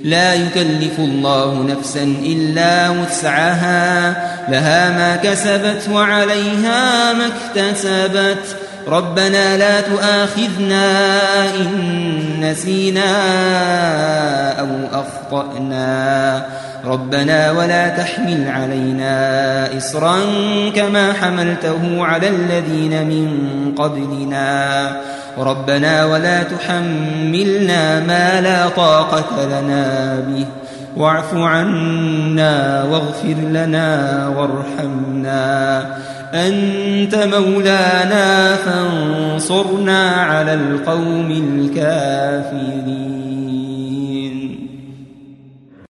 لا يكلف الله نفسا إلا وسعها لها ما كسبت وعليها ما اكتسبت ربنا لا تؤاخذنا إن نسينا أو أخطأنا ربنا ولا تحمل علينا إصرا كما حملته على الذين من قبلنا ربنا ولا تحملنا ما لا طاقة لنا به واعف عنا واغفر لنا وارحمنا أنت مولانا فانصرنا على القوم الكافرين.